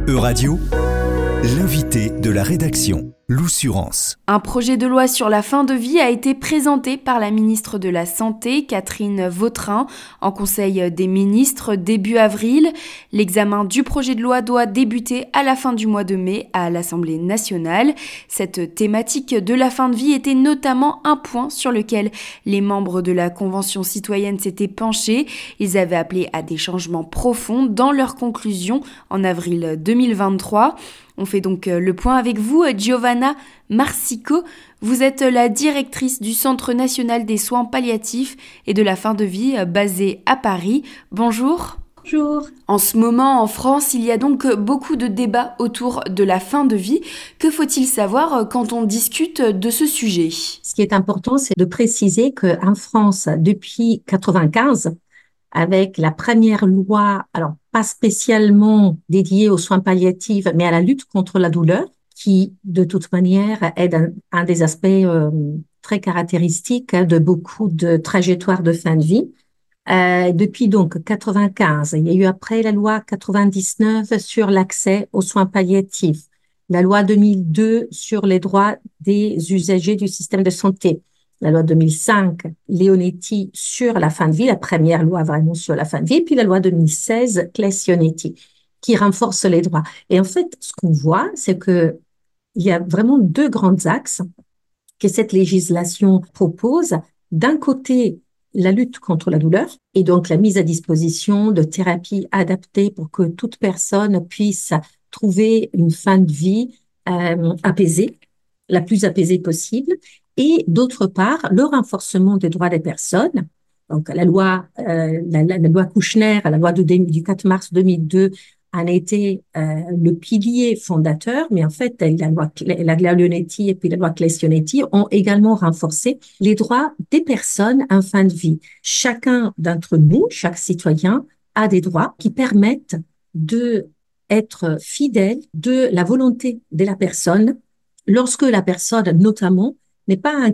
Euradio, l'invité de la rédaction, l'Oussurance. Un projet de loi sur la fin de vie a été présenté par la ministre de la Santé, Catherine Vautrin, en Conseil des ministres début avril. L'examen du projet de loi doit débuter à la fin du mois de mai à l'Assemblée nationale. Cette thématique de la fin de vie était notamment un point sur lequel les membres de la Convention citoyenne s'étaient penchés. Ils avaient appelé à des changements profonds dans leurs conclusions en avril 2023. On fait donc le point avec vous, Giovanna Marsico. Vous êtes la directrice du Centre national des soins palliatifs et de la fin de vie basé à Paris. Bonjour. Bonjour. En ce moment, en France, il y a donc beaucoup de débats autour de la fin de vie. Que faut-il savoir quand on discute de ce sujet ? Ce qui est important, c'est de préciser qu'en France, depuis 1995, avec la première loi, alors pas spécialement dédiée aux soins palliatifs, mais à la lutte contre la douleur, qui de toute manière est un des aspects très caractéristiques de beaucoup de trajectoires de fin de vie. Depuis donc 95, il y a eu après la loi 99 sur l'accès aux soins palliatifs, la loi 2002 sur les droits des usagers du système de santé, la loi 2005, Leonetti sur la fin de vie, la première loi vraiment sur la fin de vie, et puis la loi 2016, Claes-Leonetti, qui renforce les droits. Et en fait, ce qu'on voit, c'est que il y a vraiment deux grands axes que cette législation propose. D'un côté, la lutte contre la douleur et donc la mise à disposition de thérapies adaptées pour que toute personne puisse trouver une fin de vie apaisée, la plus apaisée possible. Et d'autre part, le renforcement des droits des personnes. Donc, la loi Kouchner, la loi du 4 mars 2002, en a été le pilier fondateur, mais en fait, la loi Leonetti et puis la loi Claes-Leonetti ont également renforcé les droits des personnes en fin de vie. Chacun d'entre nous, chaque citoyen, a des droits qui permettent de être fidèle de la volonté de la personne lorsque la personne, notamment, n'est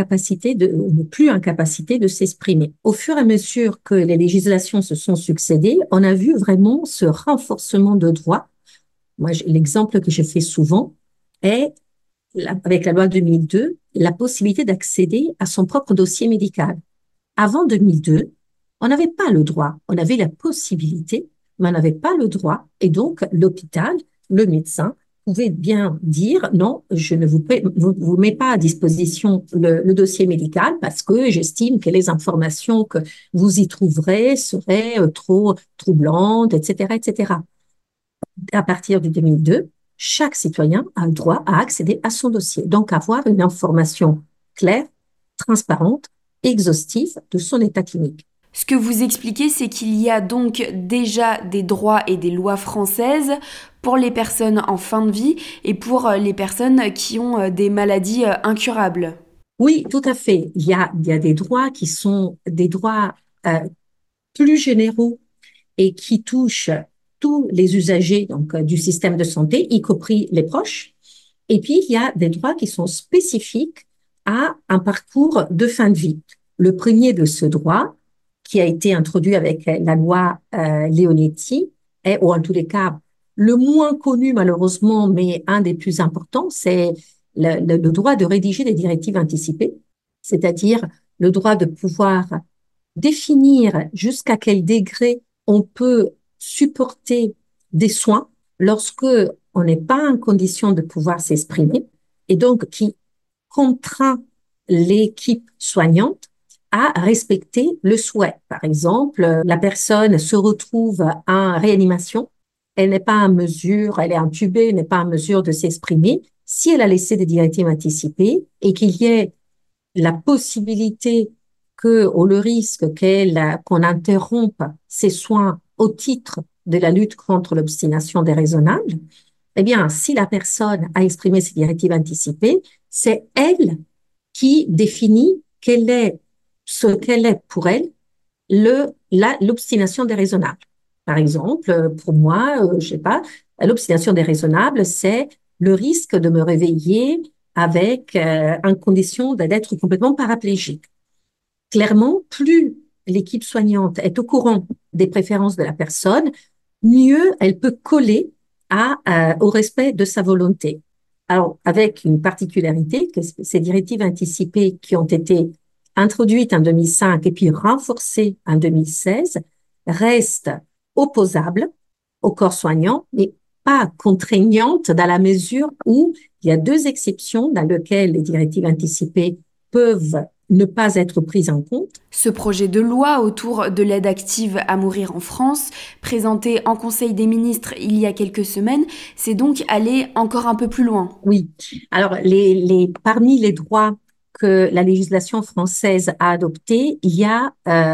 plus en capacité de s'exprimer. Au fur et à mesure que les législations se sont succédées, on a vu vraiment ce renforcement de droits. Moi, l'exemple que je fais souvent est, avec la loi 2002, la possibilité d'accéder à son propre dossier médical. Avant 2002, on n'avait pas le droit. On avait la possibilité, mais on n'avait pas le droit. Et donc, l'hôpital, le médecin, pouvez bien dire non, je ne vous mets pas à disposition le dossier médical parce que j'estime que les informations que vous y trouverez seraient trop troublantes, etc., etc. À partir de 2002, chaque citoyen a le droit à accéder à son dossier, donc avoir une information claire, transparente, exhaustive de son état clinique. Ce que vous expliquez, c'est qu'il y a donc déjà des droits et des lois françaises pour les personnes en fin de vie et pour les personnes qui ont des maladies incurables. Oui, tout à fait. Il y a des droits qui sont des droits plus généraux et qui touchent tous les usagers du système de santé, y compris les proches. Et puis, il y a des droits qui sont spécifiques à un parcours de fin de vie. Le premier de ce droit, qui a été introduit avec la loi Leonetti, ou en tous les cas, le moins connu malheureusement, mais un des plus importants, c'est le droit de rédiger des directives anticipées, c'est-à-dire le droit de pouvoir définir jusqu'à quel degré on peut supporter des soins lorsque on n'est pas en condition de pouvoir s'exprimer, et donc qui contraint l'équipe soignante à respecter le souhait. Par exemple, la personne se retrouve en réanimation, elle n'est pas en mesure, elle est intubée, elle n'est pas en mesure de s'exprimer. Si elle a laissé des directives anticipées et qu'il y ait la possibilité ou le risque qu'on interrompe ses soins au titre de la lutte contre l'obstination déraisonnable, eh bien, si la personne a exprimé ses directives anticipées, c'est elle qui définit ce qu'elle est pour elle, l'obstination déraisonnable. Par exemple, pour moi, je sais pas, l'obstination déraisonnable, c'est le risque de me réveiller avec en condition d'être complètement paraplégique. Clairement, plus l'équipe soignante est au courant des préférences de la personne, mieux elle peut coller au respect de sa volonté. Alors, avec une particularité, que ces directives anticipées qui ont été introduites en 2005 et puis renforcées en 2016 restent opposables au corps soignant, mais pas contraignantes dans la mesure où il y a deux exceptions dans lesquelles les directives anticipées peuvent ne pas être prises en compte. Ce projet de loi autour de l'aide active à mourir en France, présenté en Conseil des ministres il y a quelques semaines, c'est donc aller encore un peu plus loin. Oui. Alors, parmi les droits que la législation française a adoptés, il y a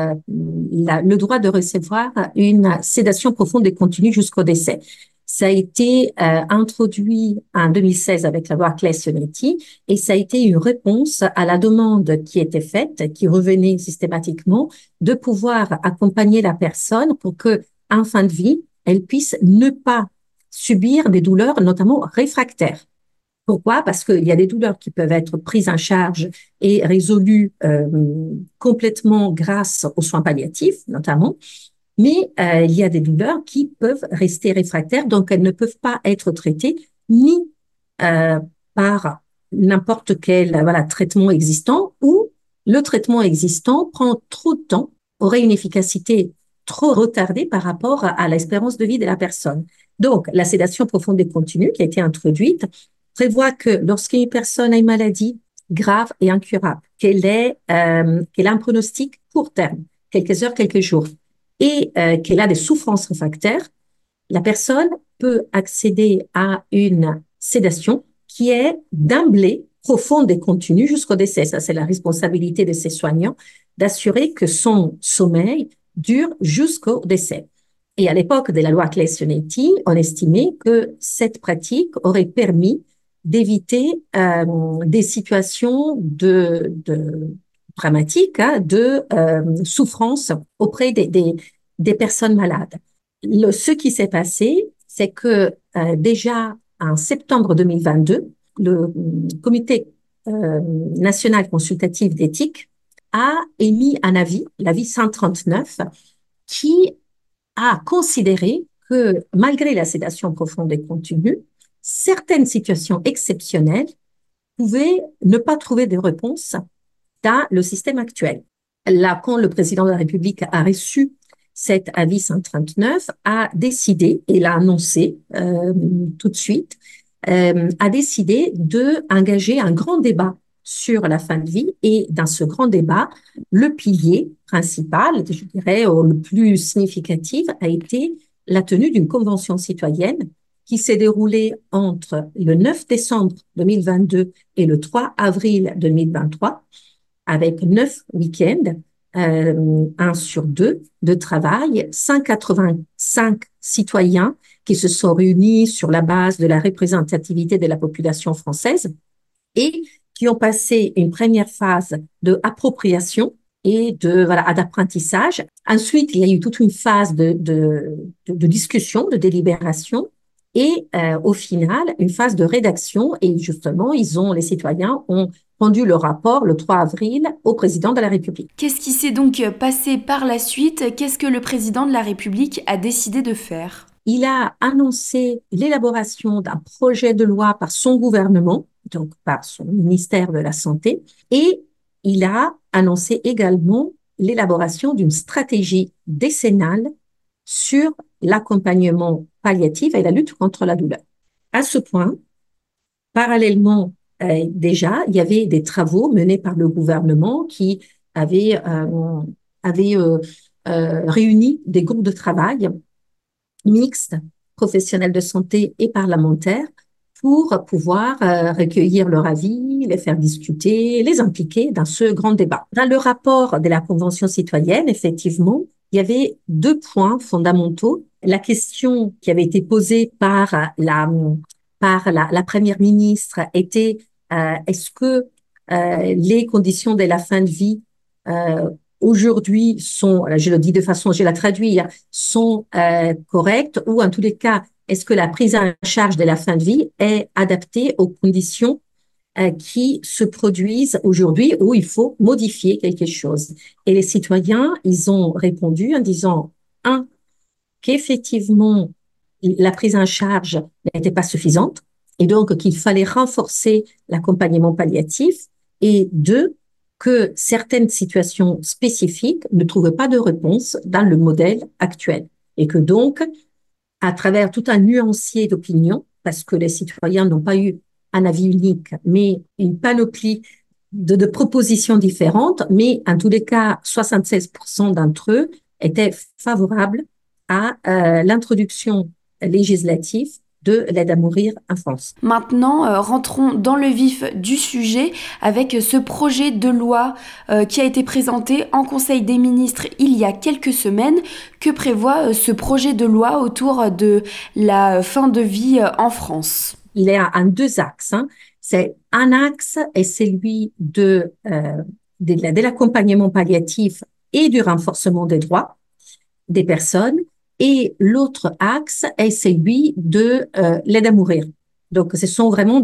le droit de recevoir une sédation profonde et continue jusqu'au décès. Ça a été introduit en 2016 avec la loi Claes-Suneti et ça a été une réponse à la demande qui était faite, qui revenait systématiquement, de pouvoir accompagner la personne pour que, en fin de vie, elle puisse ne pas subir des douleurs, notamment réfractaires. Pourquoi? Parce qu'il y a des douleurs qui peuvent être prises en charge et résolues complètement grâce aux soins palliatifs, notamment, mais il y a des douleurs qui peuvent rester réfractaires, donc elles ne peuvent pas être traitées ni par n'importe quel traitement existant, ou le traitement existant prend trop de temps, aurait une efficacité trop retardée par rapport à l'espérance de vie de la personne. Donc, la sédation profonde et continue qui a été introduite prévoit que lorsqu'une personne a une maladie grave et incurable, qu'elle a un pronostic court terme, quelques heures, quelques jours, et qu'elle a des souffrances réfractaires, la personne peut accéder à une sédation qui est d'emblée profonde et continue jusqu'au décès. Ça, c'est la responsabilité de ces soignants d'assurer que son sommeil dure jusqu'au décès. Et à l'époque de la loi Claes-Suneti, on estimait que cette pratique aurait permis d'éviter des situations dramatiques, de souffrance auprès des personnes malades. Ce qui s'est passé, c'est que déjà en septembre 2022, le Comité national consultatif d'éthique a émis un avis, l'avis 139, qui a considéré que malgré la sédation profonde et continue, certaines situations exceptionnelles pouvaient ne pas trouver de réponse dans le système actuel. Là, quand le président de la République a reçu cet avis 139, a décidé, et l'a annoncé tout de suite, a décidé d'engager un grand débat sur la fin de vie. Et dans ce grand débat, le pilier principal, je dirais, le plus significatif, a été la tenue d'une convention citoyenne qui s'est déroulée entre le 9 décembre 2022 et le 3 avril 2023, avec 9 week-ends, 1 sur 2 de travail, 185 citoyens qui se sont réunis sur la base de la représentativité de la population française et qui ont passé une première phase d'appropriation et d'apprentissage. Ensuite, il y a eu toute une phase de discussion, de délibération et au final, une phase de rédaction. Et justement, les citoyens ont rendu le rapport le 3 avril au président de la République. Qu'est-ce qui s'est donc passé par la suite? Qu'est-ce que le président de la République a décidé de faire? Il a annoncé l'élaboration d'un projet de loi par son gouvernement, donc par son ministère de la Santé, et il a annoncé également l'élaboration d'une stratégie décennale sur l'accompagnement palliatif et la lutte contre la douleur. À ce point, parallèlement, déjà, il y avait des travaux menés par le gouvernement qui avaient réuni des groupes de travail mixtes, professionnels de santé et parlementaires, pour pouvoir recueillir leur avis, les faire discuter, les impliquer dans ce grand débat. Dans le rapport de la Convention citoyenne, effectivement, il y avait 2 points fondamentaux. La question qui avait été posée par la première ministre était est-ce que les conditions de la fin de vie aujourd'hui sont, je le dis de façon, je la traduis, sont correctes, ou en tous les cas, est-ce que la prise en charge de la fin de vie est adaptée aux conditions qui se produisent aujourd'hui où il faut modifier quelque chose? Et les citoyens, ils ont répondu en disant, qu'effectivement, la prise en charge n'était pas suffisante et donc qu'il fallait renforcer l'accompagnement palliatif et deux, que certaines situations spécifiques ne trouvaient pas de réponse dans le modèle actuel et que donc, à travers tout un nuancier d'opinions, parce que les citoyens n'ont pas eu un avis unique, mais une panoplie de propositions différentes, mais en tous les cas, 76% d'entre eux étaient favorables à l'introduction législative de l'aide à mourir en France. Maintenant, rentrons dans le vif du sujet avec ce projet de loi qui a été présenté en Conseil des ministres il y a quelques semaines. Que prévoit ce projet de loi autour de la fin de vie en France? Il est en deux axes. C'est un axe est celui de l'accompagnement palliatif et du renforcement des droits des personnes. Et l'autre axe est celui de l'aide à mourir. Donc, ce sont vraiment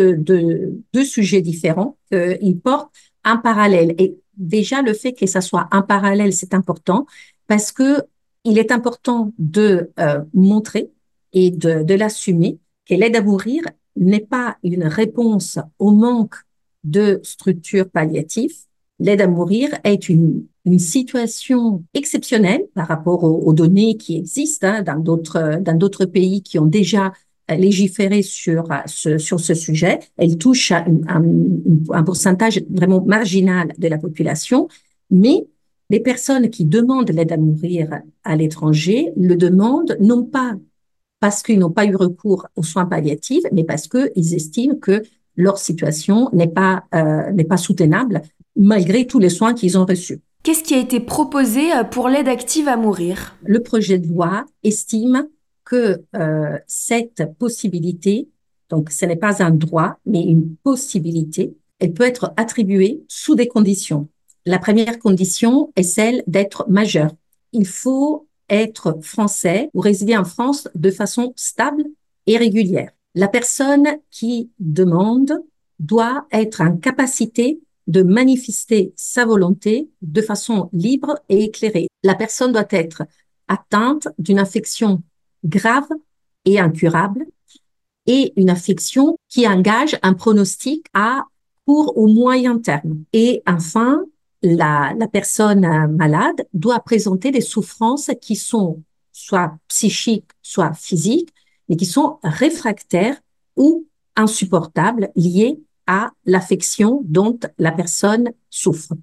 deux sujets différents qu'ils portent en parallèle. Et déjà, le fait que ça soit en parallèle, c'est important parce que il est important de montrer et de l'assumer que l'aide à mourir n'est pas une réponse au manque de structures palliatives. L'aide à mourir est une situation exceptionnelle par rapport aux données qui existent dans d'autres pays qui ont déjà légiféré sur ce sujet. Elle touche à un pourcentage vraiment marginal de la population, mais les personnes qui demandent l'aide à mourir à l'étranger le demandent non pas parce qu'ils n'ont pas eu recours aux soins palliatifs, mais parce qu'ils estiment que leur situation n'est pas soutenable malgré tous les soins qu'ils ont reçus. Qu'est-ce qui a été proposé pour l'aide active à mourir? Le projet de loi estime que cette possibilité, donc ce n'est pas un droit, mais une possibilité, elle peut être attribuée sous des conditions. La première condition est celle d'être majeur. Il faut être français ou résider en France de façon stable et régulière. La personne qui demande doit être en capacité de manifester sa volonté de façon libre et éclairée. La personne doit être atteinte d'une affection grave et incurable et une affection qui engage un pronostic à court ou moyen terme. Et enfin, la personne malade doit présenter des souffrances qui sont soit psychiques, soit physiques, mais qui sont réfractaires ou insupportables liées à l'affection dont la personne souffre.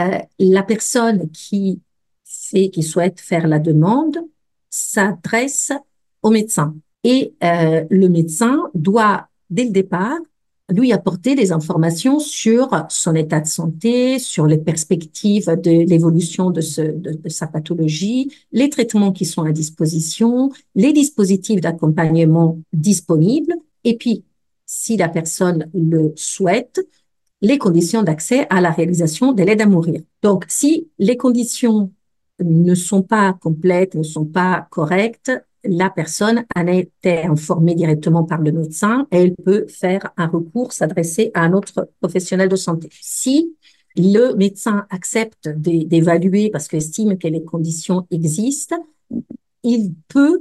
La personne qui souhaite faire la demande s'adresse au médecin et le médecin doit, dès le départ, lui apporter des informations sur son état de santé, sur les perspectives de l'évolution de sa pathologie, les traitements qui sont à disposition, les dispositifs d'accompagnement disponibles, et puis, si la personne le souhaite, les conditions d'accès à la réalisation de l'aide à mourir. Donc, si les conditions ne sont pas complètes, ne sont pas correctes, la personne en a été informée directement par le médecin et elle peut faire un recours, s'adresser à un autre professionnel de santé. Si le médecin accepte d'évaluer parce qu'il estime que les conditions existent, il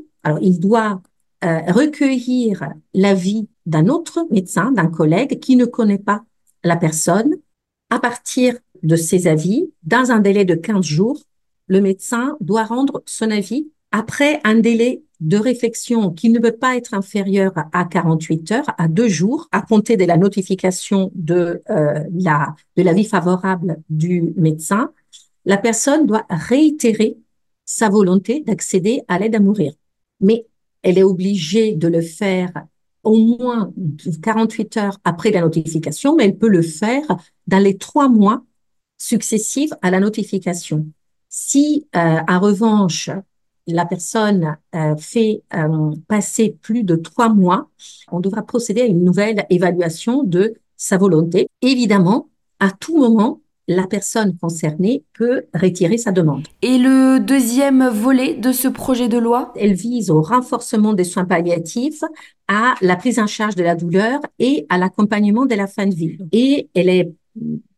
doit recueillir l'avis d'un autre médecin, d'un collègue qui ne connaît pas la personne. À partir de ces avis, dans un délai de 15 jours, le médecin doit rendre son avis après un délai de réflexion qui ne peut pas être inférieur à 48 heures, à 2 jours, à compter de la notification de l'avis favorable du médecin. La personne doit réitérer sa volonté d'accéder à l'aide à mourir. Mais elle est obligée de le faire au moins 48 heures après la notification, mais elle peut le faire dans les 3 mois successifs à la notification. Si, en revanche, la personne fait passer plus de 3 mois, on devra procéder à une nouvelle évaluation de sa volonté. Évidemment, à tout moment, la personne concernée peut retirer sa demande. Et le deuxième volet de ce projet de loi? Elle vise au renforcement des soins palliatifs, à la prise en charge de la douleur et à l'accompagnement de la fin de vie. Et elle est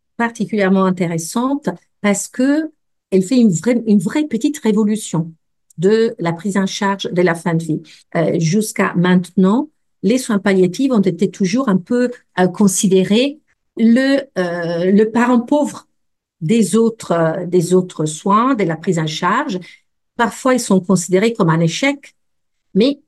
particulièrement intéressante parce que elle fait une vraie petite révolution de la prise en charge de la fin de vie. Jusqu'à maintenant, les soins palliatifs ont été toujours un peu considérés le parent pauvre des autres soins, de la prise en charge. Parfois, ils sont considérés comme un échec, mais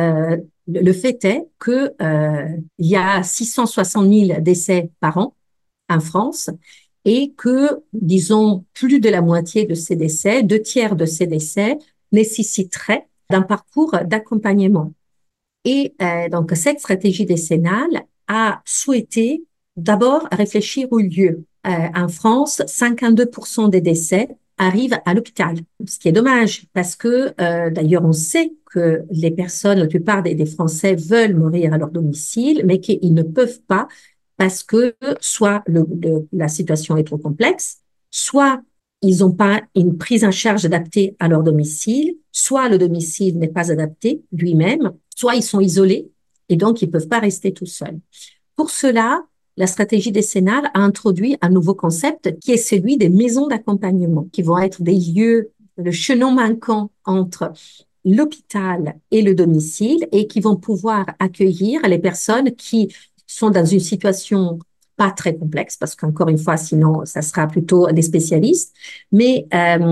le fait est que il y a 660 000 décès par an en France et que, disons, plus de la moitié de ces décès, 2 tiers de ces décès, nécessiteraient d'un parcours d'accompagnement. Et donc, cette stratégie décennale a souhaité d'abord réfléchir au lieu. En France, 52% des décès arrivent à l'hôpital, ce qui est dommage parce que, d'ailleurs, on sait que les personnes, la plupart des Français veulent mourir à leur domicile, mais qu'ils ne peuvent pas parce que soit la situation est trop complexe, soit ils n'ont pas une prise en charge adaptée à leur domicile, soit le domicile n'est pas adapté lui-même, soit ils sont isolés et donc ils ne peuvent pas rester tout seuls. Pour cela, la stratégie décennale a introduit un nouveau concept qui est celui des maisons d'accompagnement, qui vont être des lieux, le chaînon manquant entre l'hôpital et le domicile et qui vont pouvoir accueillir les personnes qui sont dans une situation pas très complexe, parce qu'encore une fois, sinon, ça sera plutôt des spécialistes, mais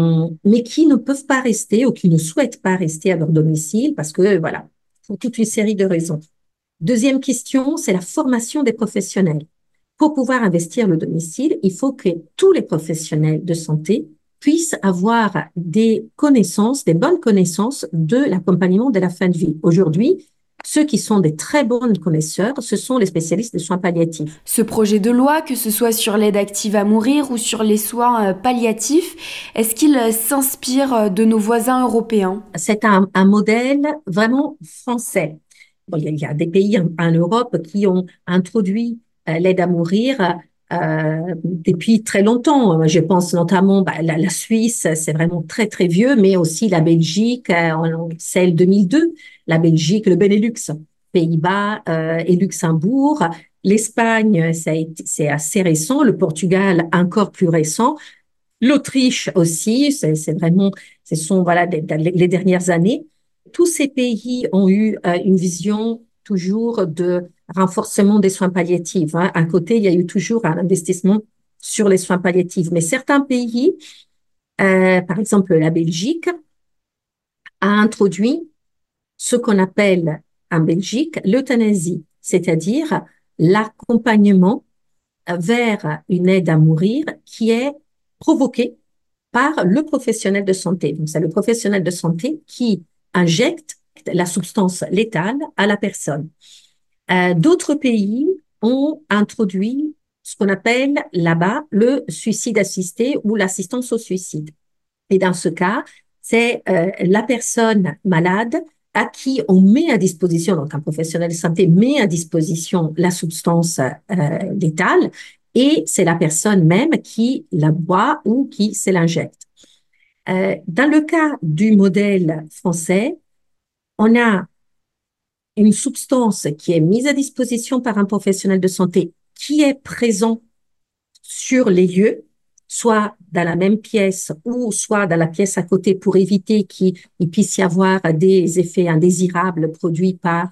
qui ne peuvent pas rester ou qui ne souhaitent pas rester à leur domicile parce que, voilà, pour toute une série de raisons. Deuxième question, c'est la formation des professionnels. Pour pouvoir investir le domicile, il faut que tous les professionnels de santé puissent avoir des connaissances, des bonnes connaissances de l'accompagnement de la fin de vie. Aujourd'hui, ceux qui sont des très bons connaisseurs, ce sont les spécialistes des soins palliatifs. Ce projet de loi, que ce soit sur l'aide active à mourir ou sur les soins palliatifs, est-ce qu'il s'inspire de nos voisins européens? C'est un modèle vraiment français. Bon, il y a des pays en Europe qui ont introduit l'aide à mourir depuis très longtemps. Je pense notamment la Suisse, c'est vraiment très très vieux, mais aussi la Belgique, celle 2002, la Belgique, le Benelux, Pays-Bas et Luxembourg. L'Espagne, c'est assez récent. Le Portugal, encore plus récent. L'Autriche aussi, c'est vraiment, ce sont voilà les dernières années. Tous ces pays ont eu une vision toujours de renforcement des soins palliatifs. Hein. À côté, il y a eu toujours un investissement sur les soins palliatifs. Mais certains pays, par exemple la Belgique, a introduit ce qu'on appelle en Belgique l'euthanasie, c'est-à-dire l'accompagnement vers une aide à mourir qui est provoquée par le professionnel de santé. Donc, c'est le professionnel de santé qui injecte la substance létale à la personne. D'autres pays ont introduit ce qu'on appelle là-bas le suicide assisté ou l'assistance au suicide. Et dans ce cas, c'est la personne malade à qui on met à disposition, donc un professionnel de santé met à disposition la substance létale et c'est la personne même qui la boit ou qui se l'injecte. Dans le cas du modèle français, on a une substance qui est mise à disposition par un professionnel de santé qui est présent sur les lieux, soit dans la même pièce ou soit dans la pièce à côté pour éviter qu'il puisse y avoir des effets indésirables produits par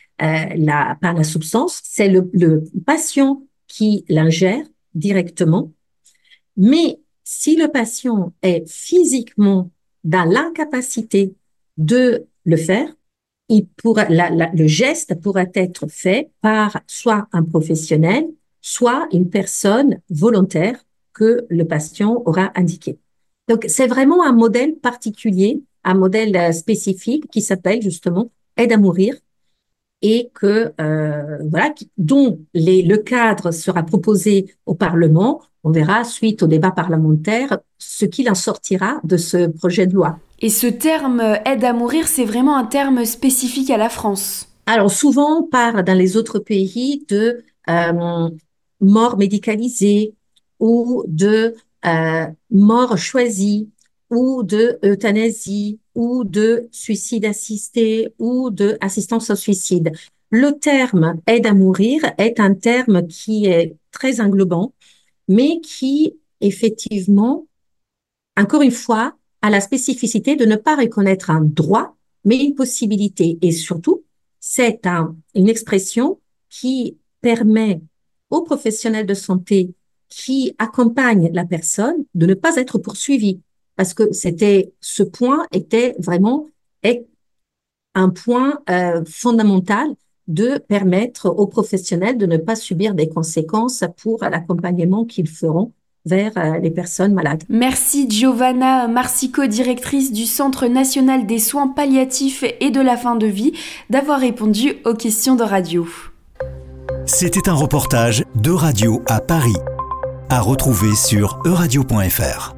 la substance. C'est le patient qui l'ingère directement, mais si le patient est physiquement dans l'incapacité de le faire, le geste pourra être fait par soit un professionnel, soit une personne volontaire que le patient aura indiqué. Donc, c'est vraiment un modèle particulier, un modèle spécifique qui s'appelle justement aide à mourir et dont le cadre sera proposé au Parlement. On verra, suite au débat parlementaire, ce qu'il en sortira de ce projet de loi. Et ce terme aide à mourir, c'est vraiment un terme spécifique à la France. Alors, souvent, on parle dans les autres pays de mort médicalisée ou de mort choisie ou de euthanasie ou de suicide assisté ou de assistance au suicide. Le terme aide à mourir est un terme qui est très englobant, mais qui, effectivement, encore une fois, a la spécificité de ne pas reconnaître un droit, mais une possibilité. Et surtout, c'est une expression qui permet aux professionnels de santé qui accompagnent la personne de ne pas être poursuivi. Parce que ce point était vraiment un point fondamental de permettre aux professionnels de ne pas subir des conséquences pour l'accompagnement qu'ils feront vers les personnes malades. Merci Giovanna Marsico, directrice du Centre national des soins palliatifs et de la fin de vie, d'avoir répondu aux questions de radio. C'était un reportage de Radio à Paris, à retrouver sur euradio.fr.